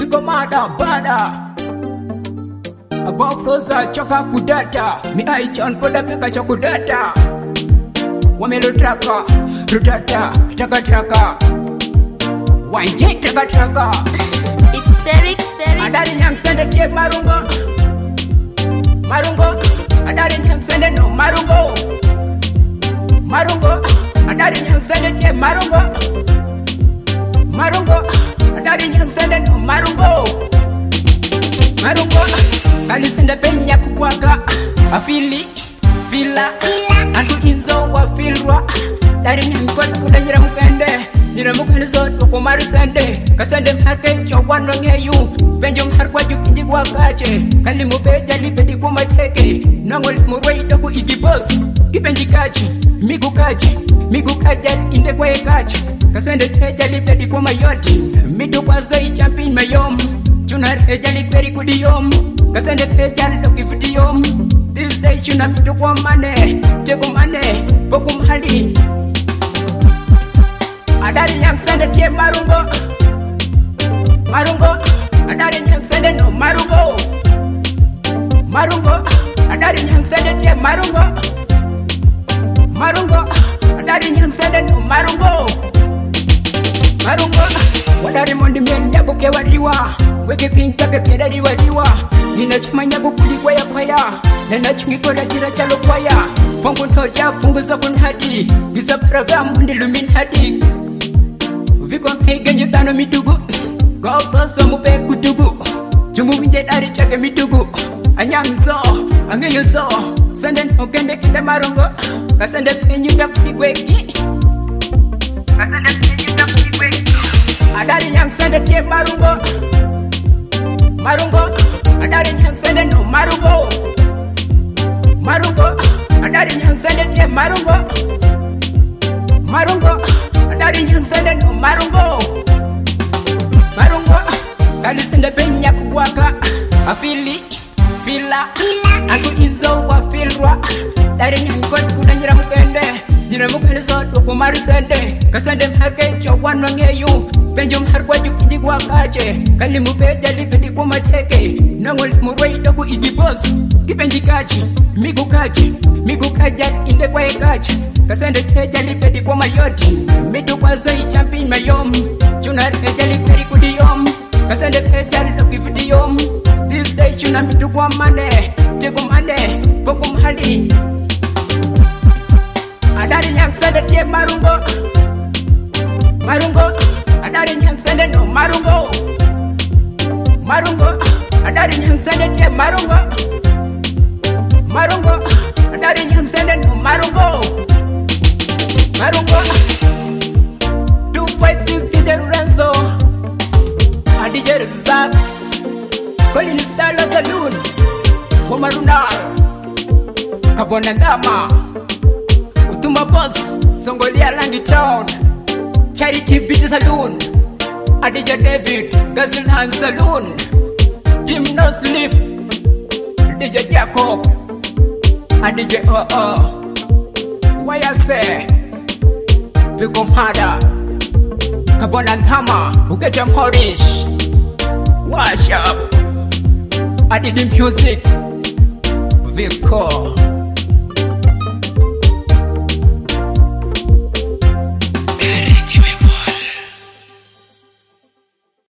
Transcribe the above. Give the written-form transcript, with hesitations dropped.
Viko mada bada Above closer choka kudata Mi aichon poda peka chokudata Wamelo traka Rutata Traka traka Wanje traka traka It's Derek. Adari nyang sende tie marungo Marungo Adari nyang sende no marungo Marungo Adari nyang sende tie marungo Marungo Adari nyang sende no marungo Marungo Kali sende penya kukwaka Afili Fila Antu inzo wa filwa Dari nyang kwa kudanyira mukende Nira mukende zoto kumaru sende Kasende mhake chowano ngeyu Benjo mharkwa jukinji kwa kache Kali mupeja lipedi kumateke Nangoli murwai toku igi boss Kipenji kachi Migu kachi Migu kaja inde kwa kachi Kasende teja lipedi kuma yoti Midu kwa zai champin mayom Chunar heja likweri kudiyom Kasende teja loki vidiyom This day chuna midu kwa mane Jego mane Poku mhali Adari yang sende tie marungo Marungo Adari yang sende no marungo Marungo Adari yang sende tie marungo Marungo Adari yang sende no marungo Marungo Wadari mondi mienda buke waliwa Weke pinta ke pieda di waliwa Nina chumanya bukuli kwaya kwaya Nena chungi koda jira chalo kwaya Fungu ntoja fungu sabun hati Gisa parava mundi lumin hati Viko mhege njutano mitugu Gofa somu pe kutugu Jumu winde dari chake mitugu Anyang zo, angeyo zo Sanden hokende kinde marungo Kasende penyuta kudigweki Kasende penyuta kudigweki Adari nyang sende tie marungo Marungo Adari nyang sende no marungo Marungo Adari nyang sende tie marungo Marungo Adari nyang sende no marungo Marungo Kali sende penya kuwaka Afili Fila Aku inzo wa filwa Dari nyang kot kudanyira mukende Nira mukende soto kumaru sende Kasende mhake chowano ngeyu Benjo mharkwa jukinji kwa kache Kali mupeja lipedi kumateke Nangoli murwai toku igi boss Kipenji kachi Migu kachi Migu kaja inde kwa kachi Kasende teja lipedi kwa mayoti Midu kwa zai champin mayom Chunar teja lipedi kudiyom Kasende teja loki vidiyom This day chuna midu kwa mane Jego mane Poku mhali Adari nyang sende tie marungo Marungo Adari nyang sende no marungo Marungo Adari nyang sende tie marungo Marungo Adari nyang sende no marungo Marungo 2550 de Lorenzo Adije Rizak Colin Style Saloon Komarunal Kabona Ndama Utuma Boss Songolia Langi Town Charity Beach Saloon Adija David Gazil Hand Saloon Team No Sleep DJ Jacob Adija Why I say Viko Mhada Kabona Ndama Ukeja Mhorish Wash up Adidi Music Viko